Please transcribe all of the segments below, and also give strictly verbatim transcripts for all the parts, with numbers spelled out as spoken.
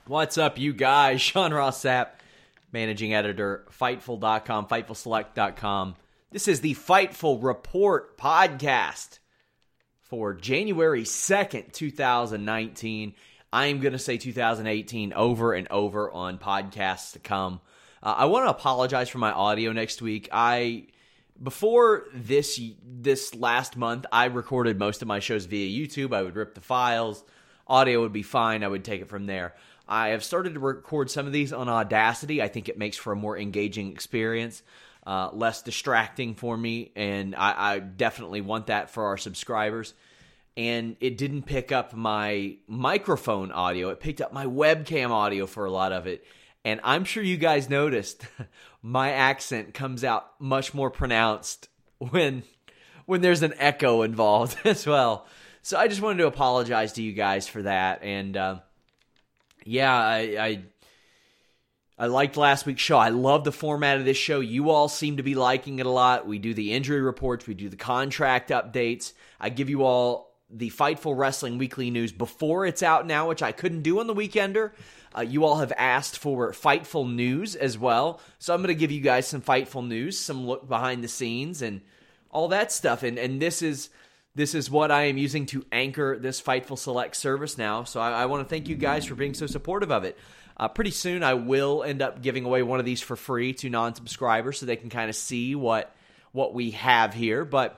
What's up, you guys? Sean Ross Sapp, managing editor, Fightful dot com, Fightful Select dot com. This is the Fightful Report podcast for January second, twenty nineteen. I am going to say two thousand eighteen over and over on podcasts to come. Uh, I want to apologize for my audio next week. I before this this last month, I recorded most of my shows via YouTube. I would rip the files. Audio would be fine. I would take it from there. I have started to record some of these on Audacity. I think it makes for a more engaging experience, uh, less distracting for me, and I, I definitely want that for our subscribers. And it didn't pick up my microphone audio. It picked up my webcam audio for a lot of it. And I'm sure you guys noticed my accent comes out much more pronounced when when there's an echo involved as well. So I just wanted to apologize to you guys for that. And uh, yeah, I, I I liked last week's show. I love the format of this show. You all seem to be liking it a lot. We do the injury reports. We do the contract updates. I give you all the Fightful Wrestling Weekly News before it's out now, which I couldn't do on the Weekender. Uh, you all have asked for Fightful News as well. So I'm going to give you guys some Fightful News, some look behind the scenes, and all that stuff. And and this is this is what I am using to anchor this Fightful Select service now. So I, I want to thank you guys for being so supportive of it. Uh, pretty soon I will end up giving away one of these for free to non-subscribers so they can kind of see what what we have here. But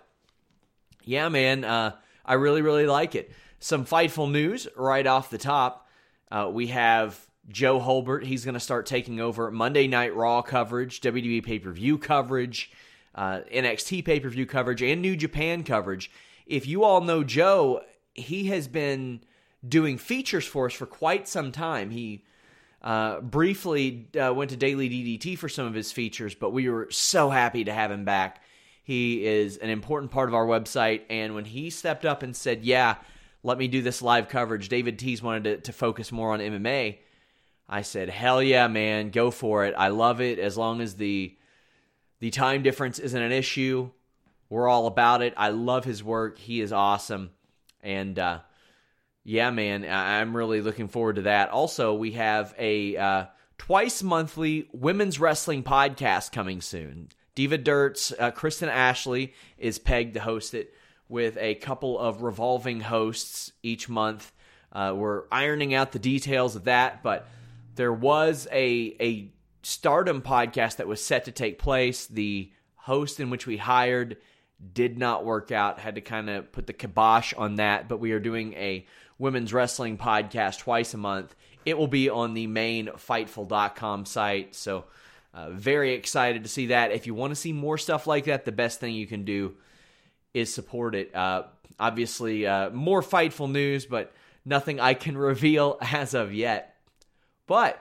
yeah, man, uh, I really, really like it. Some Fightful news right off the top. Uh, we have Joe Holbert. He's going to start taking over Monday Night Raw coverage, W W E pay-per-view coverage, uh, N X T pay-per-view coverage, and New Japan coverage. If you all know Joe, he has been doing features for us for quite some time. He uh, briefly uh, went to Daily D D T for some of his features, but we were so happy to have him back. He is an important part of our website, and when he stepped up and said, yeah, let me do this live coverage, David Tees wanted to, to focus more on M M A, I said, hell yeah, man, go for it. I love it. As long as the the time difference isn't an issue, we're all about it. I love his work. He is awesome. And uh, yeah, man, I'm really looking forward to that. Also, we have a uh, twice monthly women's wrestling podcast coming soon. Diva Dirt's uh, Kristen Ashley is pegged to host it with a couple of revolving hosts each month. Uh, we're ironing out the details of that, but there was a a Stardom podcast that was set to take place. The host in which we hired did not work out. Had to kind of put the kibosh on that, but we are doing a women's wrestling podcast twice a month. It will be on the main Fightful dot com site, so uh, very excited to see that. If you want to see more stuff like that, the best thing you can do is support it. Uh, obviously, uh, more Fightful news, but nothing I can reveal as of yet. But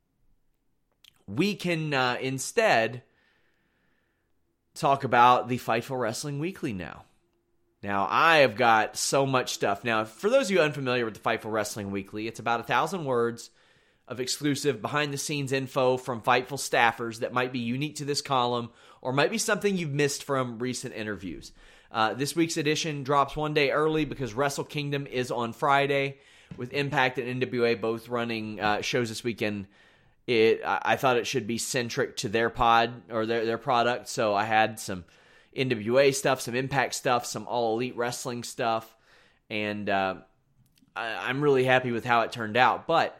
we can uh, instead talk about the Fightful Wrestling Weekly now. Now, I have got so much stuff. Now, for those of you unfamiliar with the Fightful Wrestling Weekly, it's about a thousand words of exclusive behind-the-scenes info from Fightful staffers that might be unique to this column or might be something you've missed from recent interviews. Uh, this week's edition drops one day early because Wrestle Kingdom is on Friday, with Impact and N W A both running uh, shows this weekend. It I thought it should be centric to their pod or their, their product, so I had some N W A stuff, some Impact stuff, some All Elite Wrestling stuff, and uh, I, I'm really happy with how it turned out. But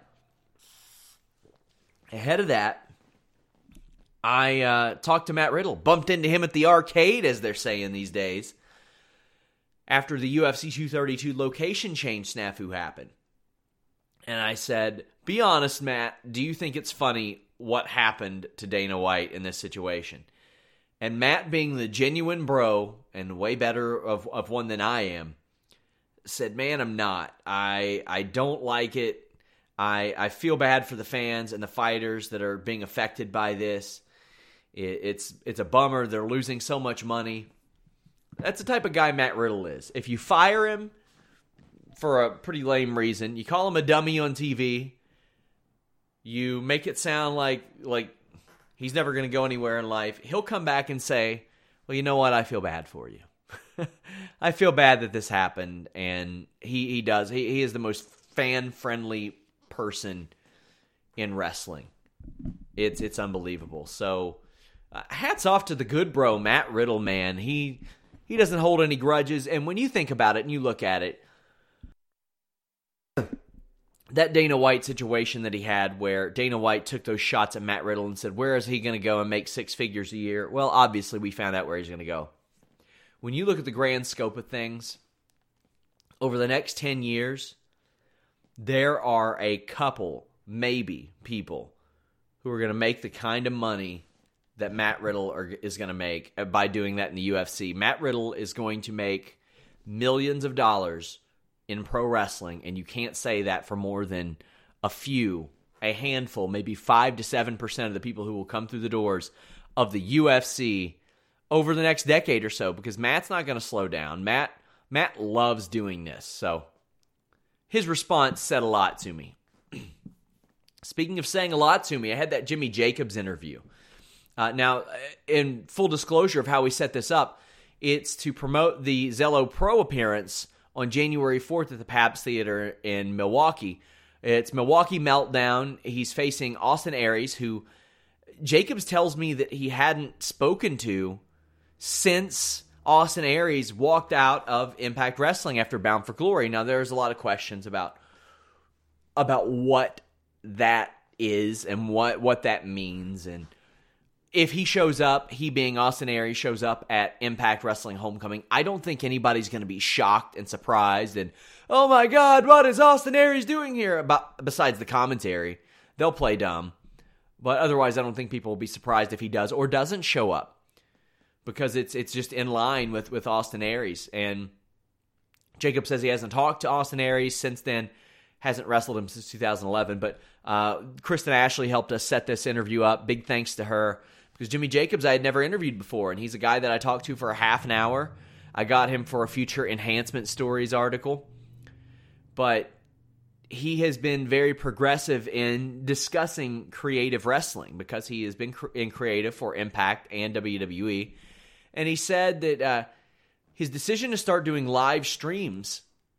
ahead of that, I uh, talked to Matt Riddle, bumped into him at the arcade, as they're saying these days, after the U F C two thirty-two location change snafu happened. And I said, be honest, Matt, do you think it's funny what happened to Dana White in this situation? And Matt, being the genuine bro, and way better of, of one than I am, said, man, I'm not. I I don't like it. I I feel bad for the fans and the fighters that are being affected by this. It, it's it's a bummer. They're losing so much money. That's the type of guy Matt Riddle is. If you fire him for a pretty lame reason, you call him a dummy on T V, you make it sound like like he's never going to go anywhere in life, he'll come back and say, well, you know what? I feel bad for you. I feel bad that this happened. And he, he does. He, he is the most fan-friendly person in wrestling. It's it's unbelievable. So uh, hats off to the good bro, Matt Riddle, man. He he doesn't hold any grudges. And when you think about it and you look at it, that Dana White situation that he had where Dana White took those shots at Matt Riddle and said, where is he going to go and make six figures a year? Well, obviously we found out where he's going to go. When you look at the grand scope of things, over the next ten years, there are a couple, maybe, people who are going to make the kind of money that Matt Riddle are, is going to make by doing that in the U F C. Matt Riddle is going to make millions of dollars in pro wrestling, and you can't say that for more than a few, a handful, maybe five to seven percent of the people who will come through the doors of the U F C over the next decade or so, because Matt's not going to slow down. Matt Matt loves doing this, so his response said a lot to me. Speaking of saying a lot to me, I had that Jimmy Jacobs interview. Uh, now, in full disclosure of how we set this up, it's to promote the Zelo Pro appearance on January fourth at the Pabst Theater in Milwaukee. It's Milwaukee Meltdown. He's facing Austin Aries, who Jacobs tells me that he hadn't spoken to since Austin Aries walked out of Impact Wrestling after Bound for Glory. Now, there's a lot of questions about, about what that is and what, what that means. And if he shows up, he being Austin Aries, shows up at Impact Wrestling Homecoming, I don't think anybody's going to be shocked and surprised and, oh my God, what is Austin Aries doing here? About, besides the commentary, they'll play dumb. But otherwise, I don't think people will be surprised if he does or doesn't show up, because it's it's just in line with, with Austin Aries. And Jacob says he hasn't talked to Austin Aries since then, hasn't wrestled him since two thousand eleven. But uh, Kristen Ashley helped us set this interview up. Big thanks to her, because Jimmy Jacobs I had never interviewed before, and he's a guy that I talked to for a half an hour. I got him for a future Enhancement Stories article. But he has been very progressive in discussing creative wrestling, because he has been in creative for Impact and W W E. And he said that uh, his decision to start doing live streams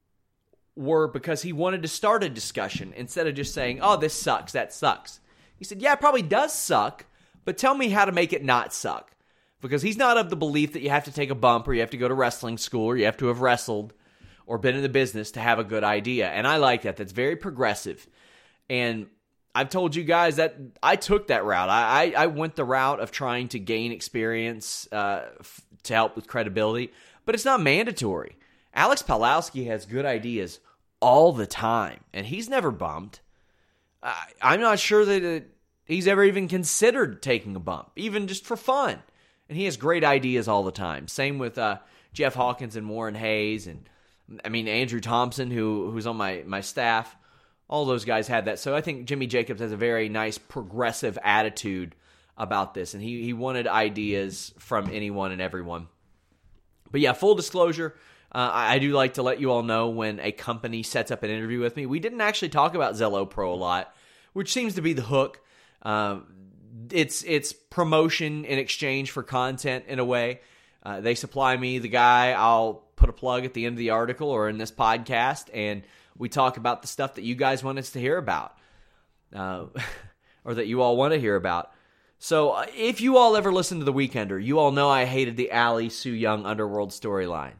were because he wanted to start a discussion instead of just saying, oh, this sucks, that sucks. He said, yeah, it probably does suck, but tell me how to make it not suck. Because he's not of the belief that you have to take a bump or you have to go to wrestling school or you have to have wrestled or been in the business to have a good idea. And I like that. That's very progressive. And I've told you guys that I took that route. I, I, I went the route of trying to gain experience uh, f- to help with credibility, but it's not mandatory. Alex Pawlowski has good ideas all the time, and he's never bumped. I, I'm not sure that it, he's ever even considered taking a bump, even just for fun. And he has great ideas all the time. Same with uh, Jeff Hawkins and Warren Hayes, and I mean Andrew Thompson, who who's on my, my staff. All those guys had that. So I think Jimmy Jacobs has a very nice progressive attitude about this, and he, he wanted ideas from anyone and everyone. But yeah, full disclosure, uh, I, I do like to let you all know when a company sets up an interview with me. We didn't actually talk about Zelo Pro a lot, which seems to be the hook. Uh, it's it's promotion in exchange for content in a way. Uh, they supply me the guy. I'll put a plug at the end of the article or in this podcast, and we talk about the stuff that you guys want us to hear about, uh, or that you all want to hear about. So uh, if you all ever listen to The Weekender, you all know I hated the Ali Su Young Underworld storyline.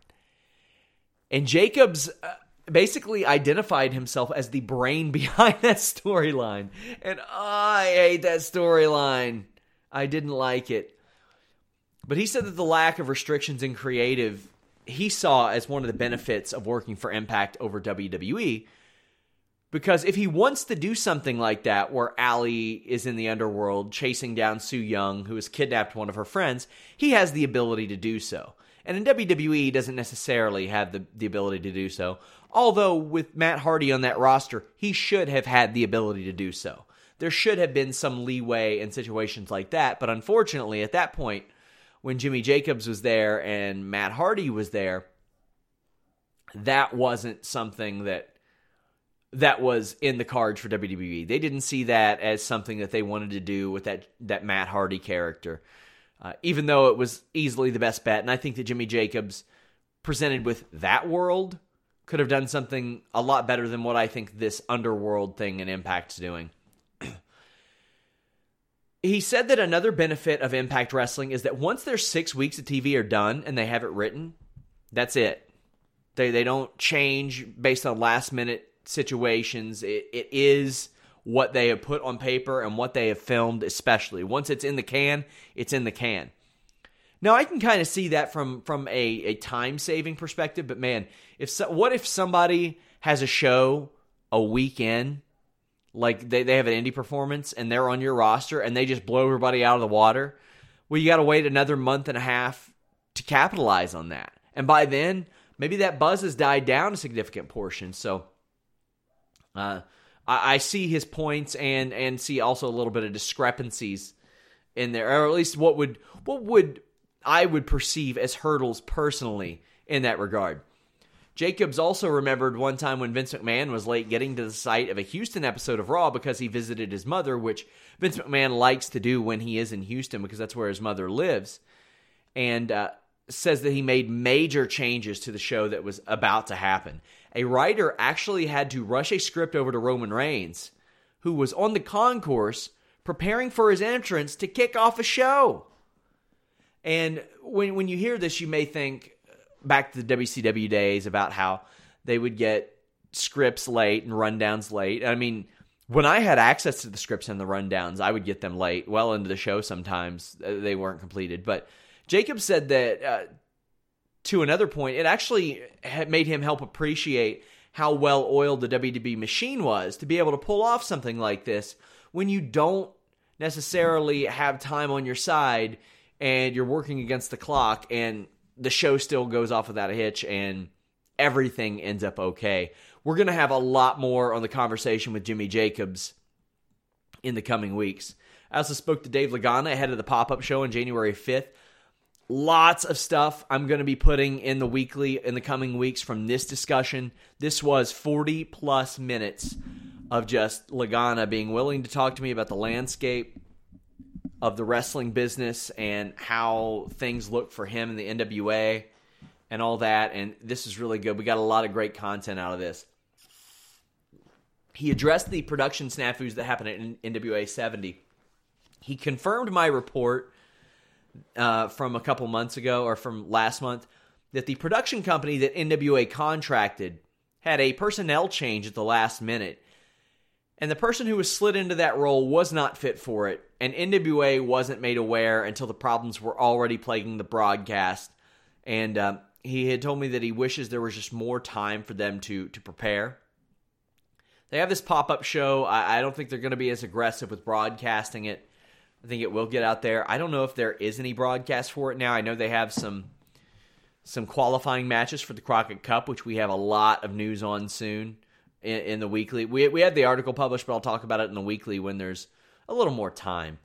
And Jacobs uh, basically identified himself as the brain behind that storyline. And oh, I hate that storyline. I didn't like it. But he said that the lack of restrictions in creative he saw as one of the benefits of working for Impact over W W E, because if he wants to do something like that where Ali is in the underworld chasing down Su Young, who has kidnapped one of her friends, he has the ability to do so. And in W W E, he doesn't necessarily have the, the ability to do so, although with Matt Hardy on that roster, he should have had the ability to do so. There should have been some leeway in situations like that, but unfortunately, at that point, when Jimmy Jacobs was there and Matt Hardy was there, that wasn't something that that was in the cards for W W E. They didn't see that as something that they wanted to do with that, that Matt Hardy character, uh, even though it was easily the best bet. And I think that Jimmy Jacobs, presented with that world, could have done something a lot better than what I think this underworld thing in Impact's doing. he said that another benefit of Impact Wrestling is that once their six weeks of T V are done and they have it written, that's it. They they don't change based on last minute situations. It, it is what they have put on paper and what they have filmed, especially. Once it's in the can, it's in the can. Now, I can kind of see that from, from a, a time-saving perspective, but man, if so, what if somebody has a show a week in, like they, they have an indie performance, and they're on your roster, and they just blow everybody out of the water? Well, you got to wait another month and a half to capitalize on that. And by then, maybe that buzz has died down a significant portion. So, uh, I, I see his points and and see also a little bit of discrepancies in there, or at least what would what would I would perceive as hurdles personally in that regard. Jacobs also remembered one time when Vince McMahon was late getting to the site of a Houston episode of Raw because he visited his mother, which Vince McMahon likes to do when he is in Houston because that's where his mother lives, and uh, says that he made major changes to the show that was about to happen. A writer actually had to rush a script over to Roman Reigns, who was on the concourse preparing for his entrance to kick off a show. And when when you hear this, you may think back to the W C W days about how they would get scripts late and rundowns late. I mean, when I had access to the scripts and the rundowns, I would get them late, well into the show sometimes. They weren't completed. But Jacob said that, uh, to another point, it actually had made him help appreciate how well-oiled the W W E machine was to be able to pull off something like this when you don't necessarily have time on your side and you're working against the clock, and the show still goes off without a hitch, and everything ends up okay. We're going to have a lot more on the conversation with Jimmy Jacobs in the coming weeks. I also spoke to Dave Lagana ahead of the pop-up show on January fifth. Lots of stuff I'm going to be putting in the weekly in the coming weeks from this discussion. This was forty plus minutes of just Lagana being willing to talk to me about the landscape of the wrestling business and how things look for him in the N W A and all that. And this is really good. We got a lot of great content out of this. He addressed the production snafus that happened at N W A seventy. He confirmed my report uh, from a couple months ago, or from last month, that the production company that N W A contracted had a personnel change at the last minute. And the person who was slid into that role was not fit for it, and N W A wasn't made aware until the problems were already plaguing the broadcast. And um, he had told me that he wishes there was just more time for them to, to prepare. They have this pop-up show. I, I don't think they're going to be as aggressive with broadcasting it. I think it will get out there. I don't know if there is any broadcast for it now. I know they have some some qualifying matches for the Crockett Cup, which we have a lot of news on soon. In, in the weekly. We we had the article published, but I'll talk about it in the weekly when there's a little more time.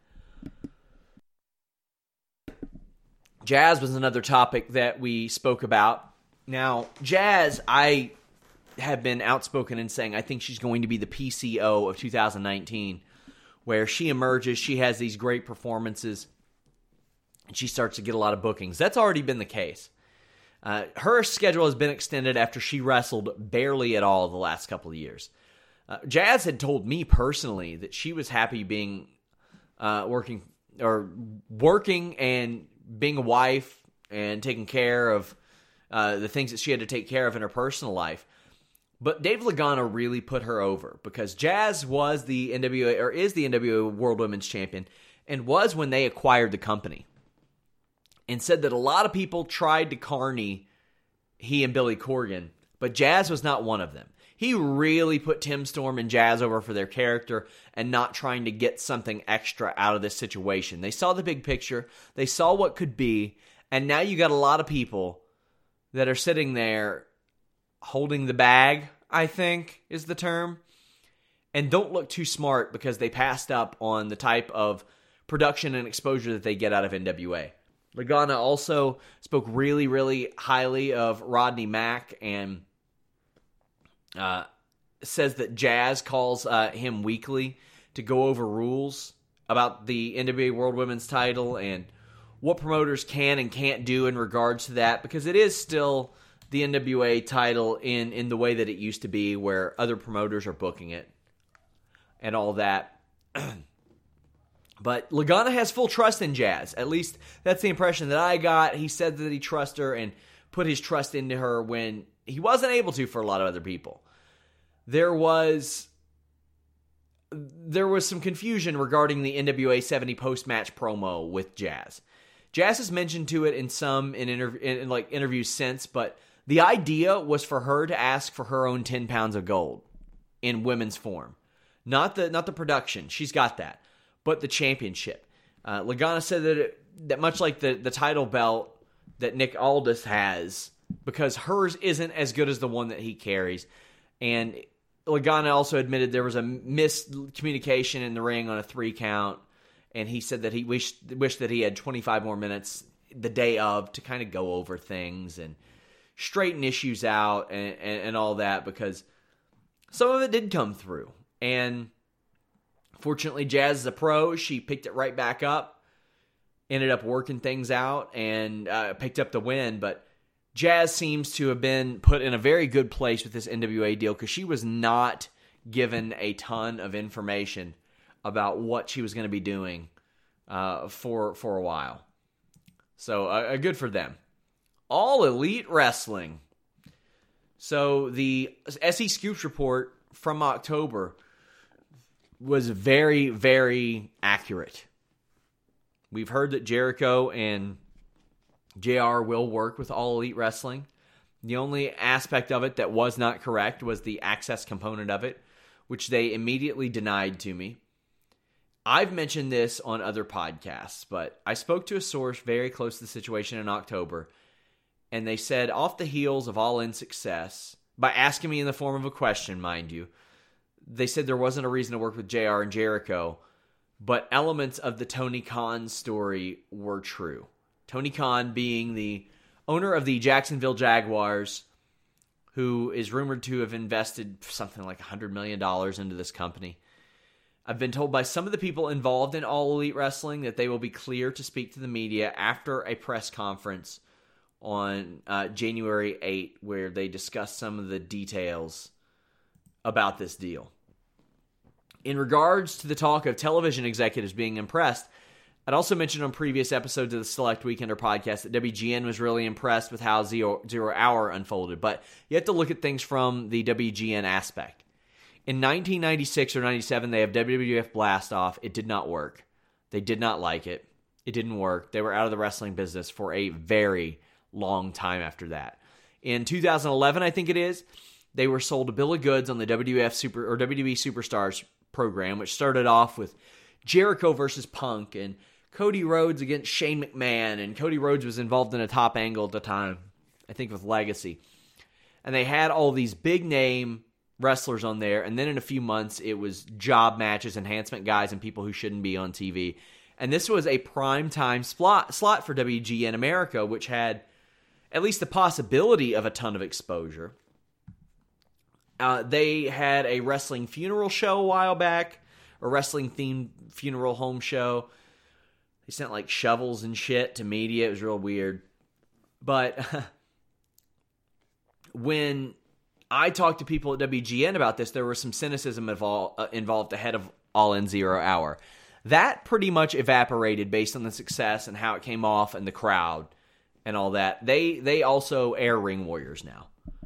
Jazz was another topic that we spoke about. Now, Jazz, I have been outspoken in saying I think she's going to be the P C O of two thousand nineteen, where she emerges, she has these great performances, and she starts to get a lot of bookings. That's already been the case. Uh, her schedule has been extended after she wrestled barely at all the last couple of years. Uh, Jazz had told me personally that she was happy being uh, working or working and being a wife and taking care of uh, the things that she had to take care of in her personal life. But Dave Lagana really put her over because Jazz was the N W A or is the N W A World Women's Champion and was when they acquired the company. And said that a lot of people tried to carny he and Billy Corgan, but Jazz was not one of them. He really put Tim Storm and Jazz over for their character and not trying to get something extra out of this situation. They saw the big picture, they saw what could be, and now you got a lot of people that are sitting there holding the bag, I think is the term, and don't look too smart because they passed up on the type of production and exposure that they get out of N W A. Lagana also spoke really, really highly of Rodney Mack and uh, says that Jazz calls uh, him weekly to go over rules about the N W A World Women's title and what promoters can and can't do in regards to that, because it is still the N W A title in, in the way that it used to be, where other promoters are booking it and all that. But Lagana has full trust in Jazz. At least that's the impression that I got. He said that he trusts her and put his trust into her when he wasn't able to for a lot of other people. There was there was some confusion regarding the N W A seventy post-match promo with Jazz. Jazz has mentioned to it in some in, interv- in like interviews since, but the idea was for her to ask for her own ten pounds of gold in women's form. Not the not the production. She's got that. But the championship. Uh, Lagana said that it, that much like the, the title belt that Nick Aldis has, because hers isn't as good as the one that he carries. And Lagana also admitted there was a miscommunication in the ring on a three count. And he said that he wished, wished that he had twenty-five more minutes the day of to kind of go over things and straighten issues out and, and, and all that, because some of it did come through. And fortunately, Jazz is a pro. She picked it right back up, ended up working things out, and uh, picked up the win. But Jazz seems to have been put in a very good place with this N W A deal, because she was not given a ton of information about what she was going to be doing uh, for for a while. So uh, good for them. All Elite Wrestling. So the S E Scoops report from October was very, very accurate. We've heard that Jericho and J R will work with All Elite Wrestling. The only aspect of it that was not correct was the access component of it, which they immediately denied to me. I've mentioned this on other podcasts, but I spoke to a source very close to the situation in October, and they said, off the heels of All In success, by asking me in the form of a question, mind you, they said there wasn't a reason to work with J R and Jericho, but elements of the Tony Khan story were true. Tony Khan being the owner of the Jacksonville Jaguars, who is rumored to have invested something like one hundred million dollars into this company. I've been told by some of the people involved in All Elite Wrestling that they will be clear to speak to the media after a press conference on uh, January eighth, where they discuss some of the details about this deal. In regards to the talk of television executives being impressed, I'd also mentioned on previous episodes of the Select Weekender podcast that W G N was really impressed with how Zero, Zero Hour unfolded, but you have to look at things from the W G N aspect. In nineteen ninety-six or ninety-seven, they have W W F Blast Off. It did not work. They did not like it. It didn't work. They were out of the wrestling business for a very long time after that. In two thousand eleven, I think it is, they were sold a bill of goods on the W W F Super or W W E Superstars program, which started off with Jericho versus Punk and Cody Rhodes against Shane McMahon, and Cody Rhodes was involved in a top angle at the time, I think with Legacy. And they had all these big name wrestlers on there, and then in a few months it was job matches, enhancement guys, and people who shouldn't be on T V. And this was a prime time slot, slot for W G N America, which had at least the possibility of a ton of exposure. Uh, they had a wrestling funeral show a while back, a wrestling-themed funeral home show. They sent like shovels and shit to media. It was real weird. But when I talked to people at W G N about this, there was some cynicism involved, uh, involved ahead of All In Zero Hour. That pretty much evaporated based on the success and how it came off and the crowd and all that. They they also air Ring Warriors now.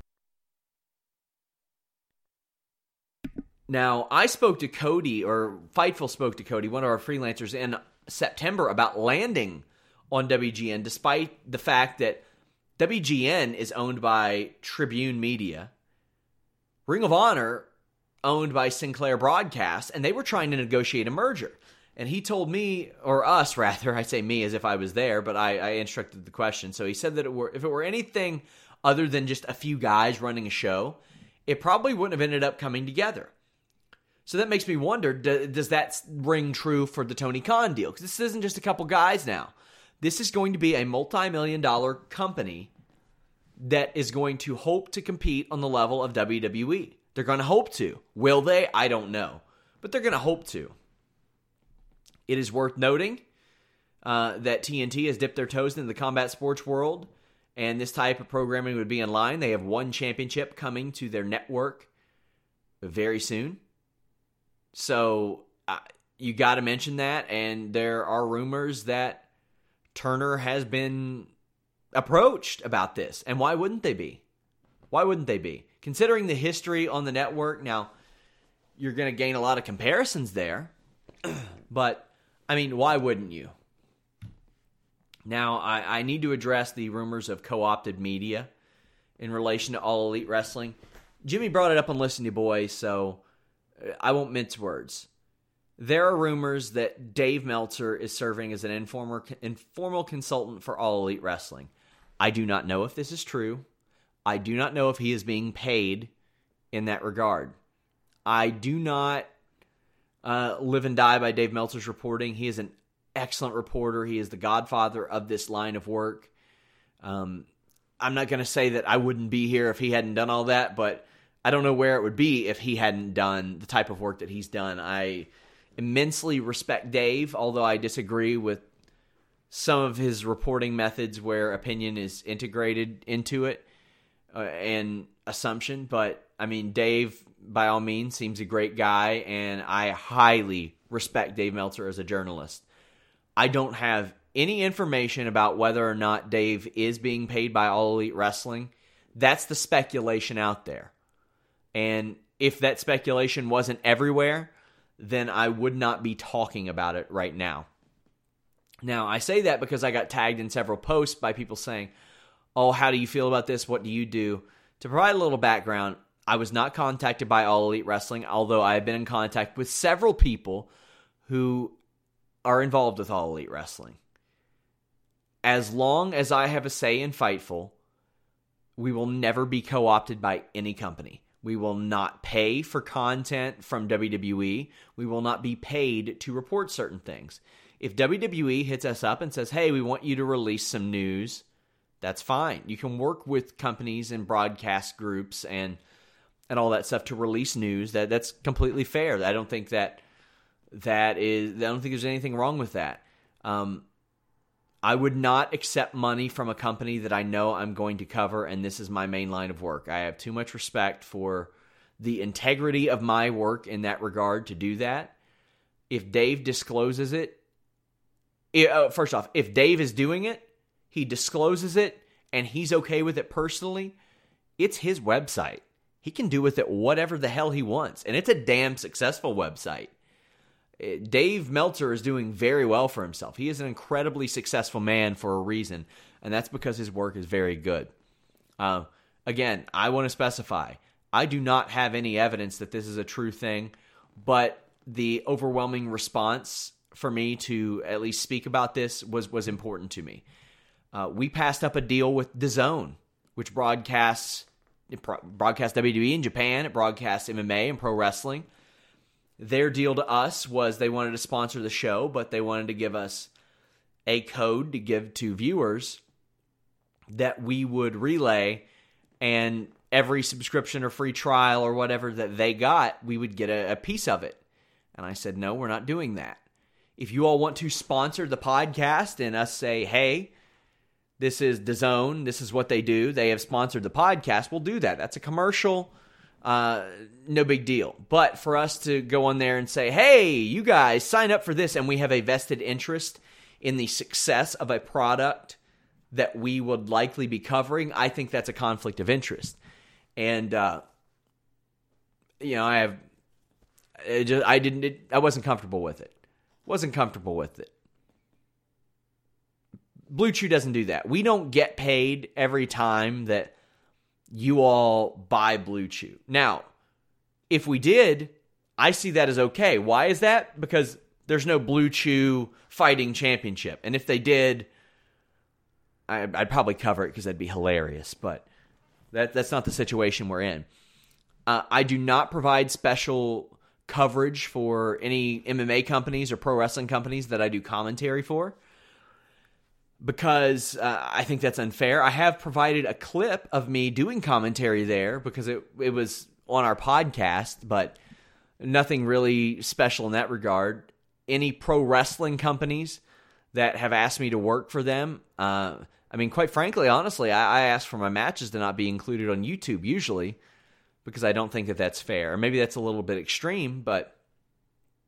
Now, I spoke to Cody, or Fightful spoke to Cody, one of our freelancers, in September about landing on W G N, despite the fact that W G N is owned by Tribune Media, Ring of Honor owned by Sinclair Broadcast, and they were trying to negotiate a merger. And he told me, or us rather, I say me as if I was there, but I, I instructed the question. So he said that it were, if it were anything other than just a few guys running a show, it probably wouldn't have ended up coming together. So that makes me wonder, does that ring true for the Tony Khan deal? Because this isn't just a couple guys now. This is going to be a multi-million dollar company that is going to hope to compete on the level of W W E. They're going to hope to. Will they? I don't know. But they're going to hope to. It is worth noting uh, that T N T has dipped their toes into the combat sports world, and this type of programming would be in line. They have one championship coming to their network very soon. So uh, you got to mention that, and there are rumors that Turner has been approached about this. And why wouldn't they be? Why wouldn't they be? Considering the history on the network, now, you're going to gain a lot of comparisons there. But, I mean, why wouldn't you? Now, I, I need to address the rumors of co-opted media in relation to All Elite Wrestling. Jimmy brought it up on Listen to Boys, so I won't mince words. There are rumors that Dave Meltzer is serving as an informal, informal consultant for All Elite Wrestling. I do not know if this is true. I do not know if he is being paid in that regard. I do not uh, live and die by Dave Meltzer's reporting. He is an excellent reporter. He is the godfather of this line of work. Um, I'm not going to say that I wouldn't be here if he hadn't done all that, but I don't know where it would be if he hadn't done the type of work that he's done. I immensely respect Dave, although I disagree with some of his reporting methods where opinion is integrated into it uh, and assumption. But, I mean, Dave, by all means, seems a great guy, and I highly respect Dave Meltzer as a journalist. I don't have any information about whether or not Dave is being paid by All Elite Wrestling. That's the speculation out there. And if that speculation wasn't everywhere, then I would not be talking about it right now. Now, I say that because I got tagged in several posts by people saying, oh, how do you feel about this? What do you do? To provide a little background, I was not contacted by All Elite Wrestling, although I have been in contact with several people who are involved with All Elite Wrestling. As long as I have a say in Fightful, we will never be co-opted by any company. We will not pay for content from W W E. We will not be paid to report certain things. If W W E hits us up and says, hey, we want you to release some news, that's fine. You can work with companies and broadcast groups and and all that stuff to release news. That that's completely fair. I don't think that that is. I don't think there's anything wrong with that. Um, I would not accept money from a company that I know I'm going to cover, and this is my main line of work. I have too much respect for the integrity of my work in that regard to do that. If Dave discloses it, it uh, first off, if Dave is doing it, he discloses it, and he's okay with it personally, it's his website. He can do with it whatever the hell he wants, and it's a damn successful website. Dave Meltzer is doing very well for himself. He is an incredibly successful man for a reason, and that's because his work is very good. Uh, again, I want to specify, I do not have any evidence that this is a true thing, but the overwhelming response for me to at least speak about this was, was important to me. Uh, we passed up a deal with DAZN, which broadcasts, it broadcasts W W E in Japan, it broadcasts M M A and pro wrestling. Their deal to us was they wanted to sponsor the show, but they wanted to give us a code to give to viewers that we would relay, and every subscription or free trial or whatever that they got, we would get a, a piece of it. And I said, no, we're not doing that. If you all want to sponsor the podcast and us say, hey, this is DAZN, this is what they do, they have sponsored the podcast, we'll do that. That's a commercial. Uh, no big deal. But for us to go on there and say, hey, you guys sign up for this, and we have a vested interest in the success of a product that we would likely be covering, I think that's a conflict of interest. And, uh, you know, I have, it just, I didn't, it, I wasn't comfortable with it. Wasn't comfortable with it. Blue Chew doesn't do that. We don't get paid every time that you all buy Blue Chew. Now, if we did, I see that as okay. Why is that? Because there's no Blue Chew fighting championship. And if they did, I, I'd probably cover it because that'd be hilarious. But that that's not the situation we're in. Uh, I do not provide special coverage for any M M A companies or pro wrestling companies that I do commentary for, because uh, I think that's unfair. I have provided a clip of me doing commentary there because it it was on our podcast, but nothing really special in that regard. Any pro wrestling companies that have asked me to work for them, uh, I mean, quite frankly, honestly, I, I ask for my matches to not be included on YouTube usually because I don't think that that's fair. Maybe that's a little bit extreme, but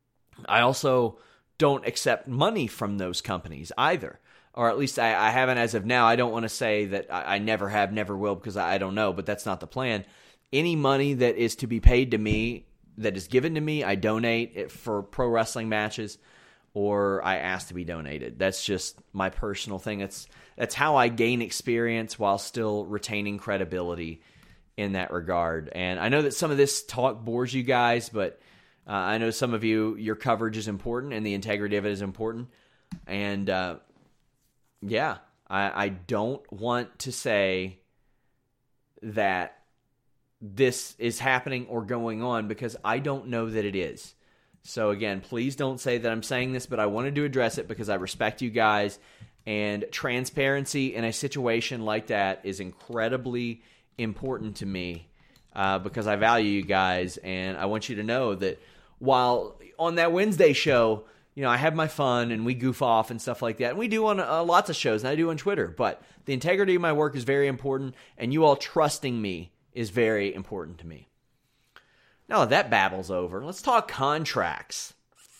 I also don't accept money from those companies either. Or at least I, I haven't as of now. I don't want to say that I, I never have, never will, because I, I don't know, but that's not the plan. Any money that is to be paid to me, that is given to me, I donate it for pro wrestling matches, or I ask to be donated. That's just my personal thing. It's, that's how I gain experience while still retaining credibility in that regard. And I know that some of this talk bores you guys, but uh, I know some of you, your coverage is important and the integrity of it is important. And uh, yeah, I, I don't want to say that this is happening or going on because I don't know that it is. So again, please don't say that I'm saying this, but I wanted to address it because I respect you guys, and transparency in a situation like that is incredibly important to me uh, because I value you guys, and I want you to know that while on that Wednesday show, you know, I have my fun and we goof off and stuff like that, and we do on uh, lots of shows, and I do on Twitter, but the integrity of my work is very important, and you all trusting me is very important to me. Now that that battle's over, let's talk contracts.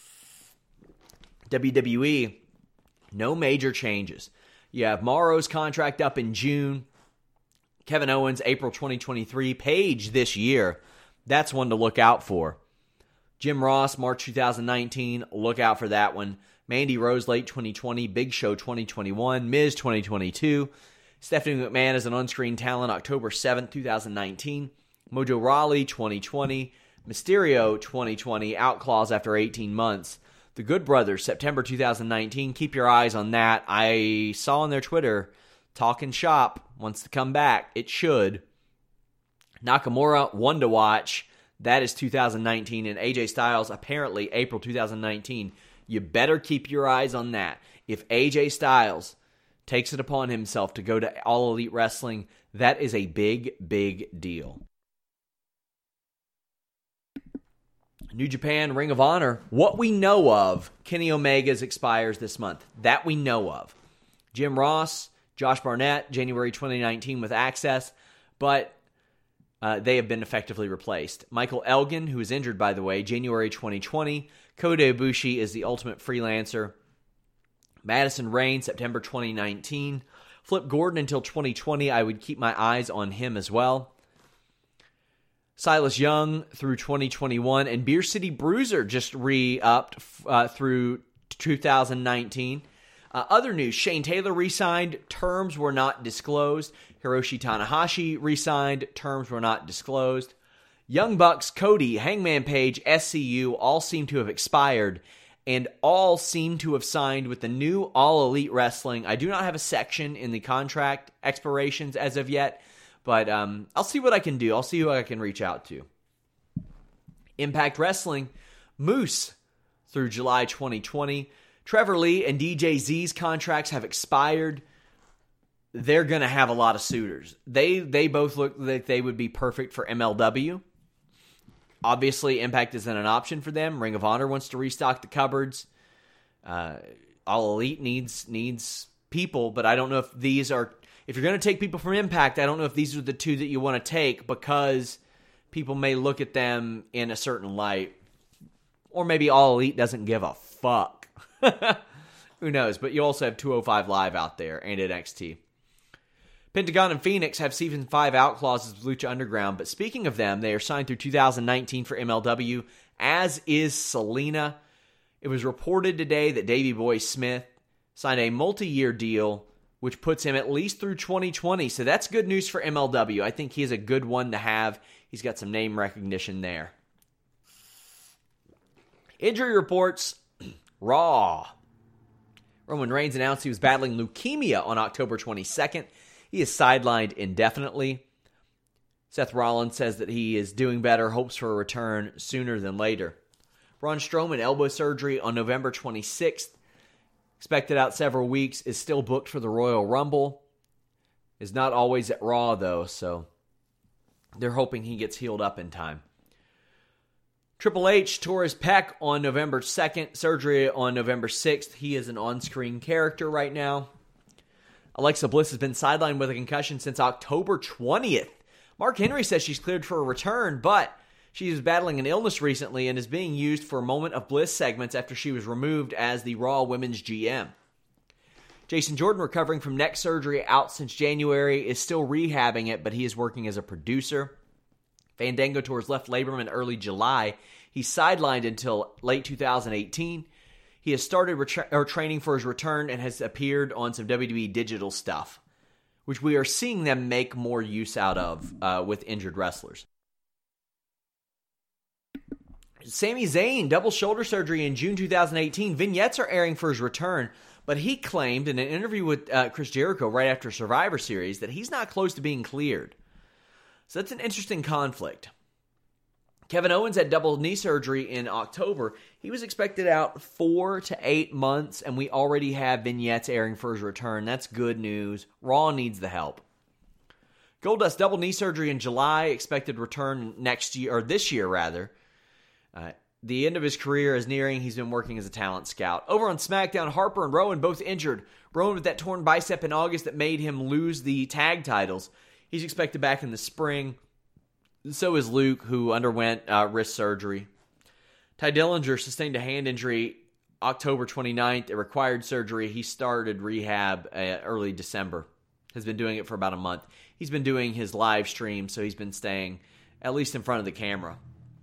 W W E, no major changes. You have Morrow's contract up in June. Kevin Owens, April twenty twenty-three. Page this year. That's one to look out for. Jim Ross, March two thousand nineteen. Look out for that one. Mandy Rose, late twenty twenty. Big Show, twenty twenty-one. Miz, twenty twenty-two. Stephanie McMahon as an on-screen talent, October seventh, twenty nineteen. Mojo Rawley, twenty twenty. Mysterio, twenty twenty. Outlaws after eighteen months. The Good Brothers, September two thousand nineteen. Keep your eyes on that. I saw on their Twitter, talking shop, wants to come back. It should. Nakamura, one to watch. That is two thousand nineteen. And A J Styles, apparently April two thousand nineteen. You better keep your eyes on that. If A J Styles takes it upon himself to go to All Elite Wrestling, that is a big, big deal. New Japan, Ring of Honor. What we know of, Kenny Omega's expires this month. That we know of. Jim Ross, Josh Barnett, January twenty nineteen with Access, but uh, they have been effectively replaced. Michael Elgin, who is injured, by the way, January twenty twenty. Kota Ibushi is the Ultimate Freelancer. Madison Rayne, September twenty nineteen. Flip Gordon until twenty twenty. I would keep my eyes on him as well. Silas Young through twenty twenty-one, and Beer City Bruiser just re-upped uh, through two thousand nineteen. Uh, other news, Shane Taylor re-signed, terms were not disclosed. Hiroshi Tanahashi re-signed, terms were not disclosed. Young Bucks, Cody, Hangman Page, S C U all seem to have expired, and all seem to have signed with the new All Elite Wrestling. I do not have a section in the contract expirations as of yet, but um, I'll see what I can do. I'll see who I can reach out to. Impact Wrestling, Moose through July twenty twenty. Trevor Lee and D J Z's contracts have expired. They're going to have a lot of suitors. They they both look like they would be perfect for M L W. Obviously, Impact isn't an option for them. Ring of Honor wants to restock the cupboards. Uh, All Elite needs needs people, but I don't know if these are... If you're going to take people from Impact, I don't know if these are the two that you want to take because people may look at them in a certain light. Or maybe All Elite doesn't give a fuck. Who knows? But you also have two oh five Live out there and N X T. Pentagon and Phoenix have season five out clauses with Lucha Underground. But speaking of them, they are signed through two thousand nineteen for M L W, as is Selena. It was reported today that Davey Boy Smith signed a multi-year deal which puts him at least through twenty twenty. So that's good news for M L W. I think he's a good one to have. He's got some name recognition there. Injury reports, Raw. Roman Reigns announced he was battling leukemia on October twenty-second. He is sidelined indefinitely. Seth Rollins says that he is doing better, hopes for a return sooner than later. Braun Strowman, elbow surgery on November twenty-sixth. Expected out several weeks, is still booked for the Royal Rumble. Is not always at Raw, though, so they're hoping he gets healed up in time. Triple H tore his pec on November second, surgery on November sixth. He is an on-screen character right now. Alexa Bliss has been sidelined with a concussion since October twentieth. Mark Henry says she's cleared for a return, but She was battling an illness recently and is being used for Moment of Bliss segments after she was removed as the Raw Women's G M. Jason Jordan, recovering from neck surgery out since January, is still rehabbing it, but he is working as a producer. Fandango tours left Labrum in early July. He's sidelined until late two thousand eighteen. He has started retra- or training for his return and has appeared on some W W E digital stuff, which we are seeing them make more use out of uh, with injured wrestlers. Sami Zayn, double shoulder surgery in June two thousand eighteen. Vignettes are airing for his return, but he claimed in an interview with uh, Chris Jericho right after Survivor Series that he's not close to being cleared. So that's an interesting conflict. Kevin Owens had double knee surgery in October. He was expected out four to eight months, and we already have vignettes airing for his return. That's good news. Raw needs the help. Goldust, double knee surgery in July, expected return next year, or this year rather. Uh, the end of his career is nearing. He's been working as a talent scout. Over on SmackDown, Harper and Rowan both injured. Rowan with that torn bicep in August that made him lose the tag titles. He's expected back in the spring. So is Luke, who underwent uh, wrist surgery. Ty Dillinger sustained a hand injury October twenty-ninth. It required surgery. He started rehab uh, early December. Has been doing it for about a month. He's been doing his live stream, so he's been staying at least in front of the camera.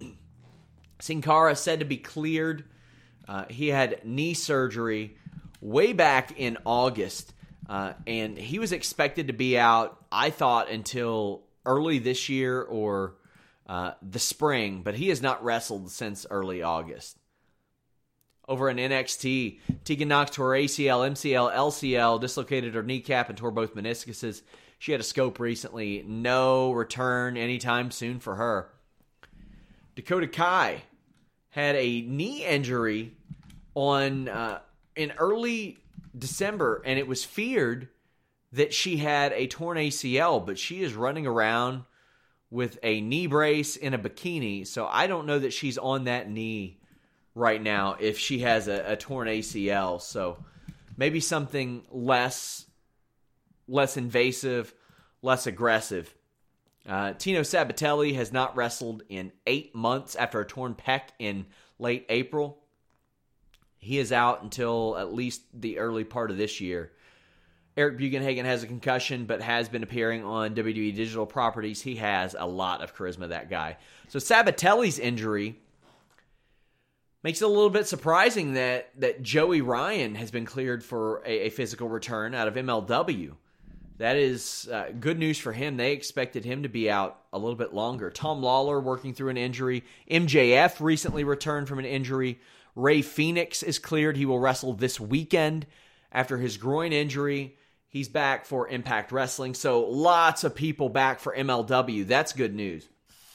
Sin Cara said to be cleared. Uh, he had knee surgery way back in August, uh, and he was expected to be out, I thought, until early this year or uh, the spring, but he has not wrestled since early August. Over in N X T, Tegan Nox tore A C L, M C L, L C L, dislocated her kneecap and tore both meniscuses. She had a scope recently. No return anytime soon for her. Dakota Kai had a knee injury on uh, in early December, and it was feared that she had a torn A C L, but she is running around with a knee brace in a bikini, so I don't know that she's on that knee right now if she has a, a torn A C L. So maybe something less, less invasive, less aggressive. Uh, Tino Sabatelli has not wrestled in eight months after a torn pec in late April. He is out until at least the early part of this year. Eric Bugenhagen has a concussion, but has been appearing on W W E digital properties. He has a lot of charisma, that guy. So Sabatelli's injury makes it a little bit surprising that, that Joey Ryan has been cleared for a, a physical return out of M L W. That is uh, good news for him. They expected him to be out a little bit longer. Tom Lawler working through an injury. M J F recently returned from an injury. Ray Phoenix is cleared. He will wrestle this weekend after his groin injury. He's back for Impact Wrestling. So lots of people back for M L W. That's good news.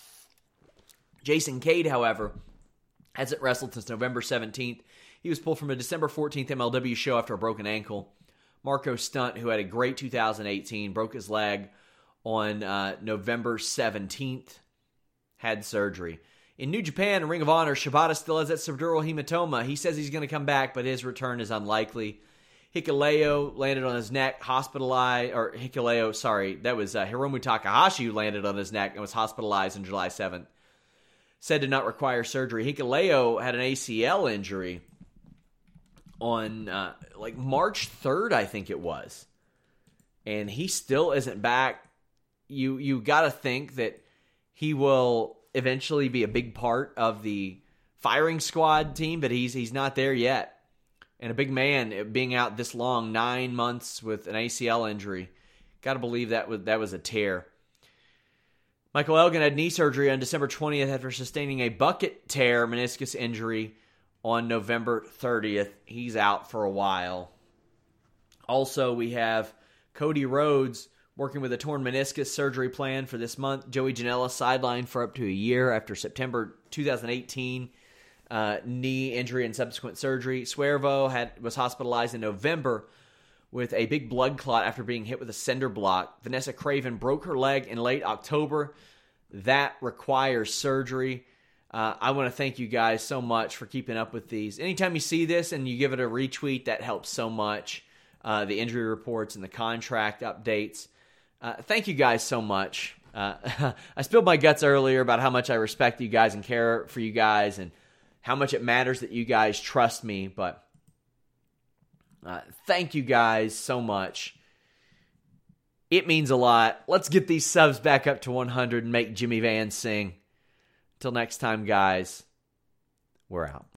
Jason Cade, however, hasn't wrestled since November seventeenth. He was pulled from a December fourteenth M L W show after a broken ankle. Marco Stunt, who had a great two thousand eighteen, broke his leg on uh, November seventeenth, had surgery. In New Japan and Ring of Honor, Shibata still has that subdural hematoma. He says he's going to come back, but his return is unlikely. Hikuleo landed on his neck, hospitalized, or Hikuleo, sorry, that was uh, Hiromu Takahashi who landed on his neck and was hospitalized on July seventh. Said to not require surgery. Hikuleo had an A C L injury on uh, like March third, I think it was. And he still isn't back. You you got to think that he will eventually be a big part of the firing squad team, but he's he's not there yet. And a big man being out this long, nine months with an A C L injury, got to believe that was that was a tear. Michael Elgin had knee surgery on December twentieth after sustaining a bucket tear meniscus injury on November thirtieth. He's out for a while. Also, we have Cody Rhodes working with a torn meniscus surgery plan for this month. Joey Janela sidelined for up to a year after September twenty eighteen uh, knee injury and subsequent surgery. Swervo had was hospitalized in November with a big blood clot after being hit with a cinder block. Vanessa Craven broke her leg in late October. That requires surgery. Uh, I want to thank you guys so much for keeping up with these. Anytime you see this and you give it a retweet, that helps so much. Uh, the injury reports and the contract updates. Uh, thank you guys so much. Uh, I spilled my guts earlier about how much I respect you guys and care for you guys and how much it matters that you guys trust me. But uh, thank you guys so much. It means a lot. Let's get these subs back up to one hundred and make Jimmy Van sing. Till next time, guys, we're out.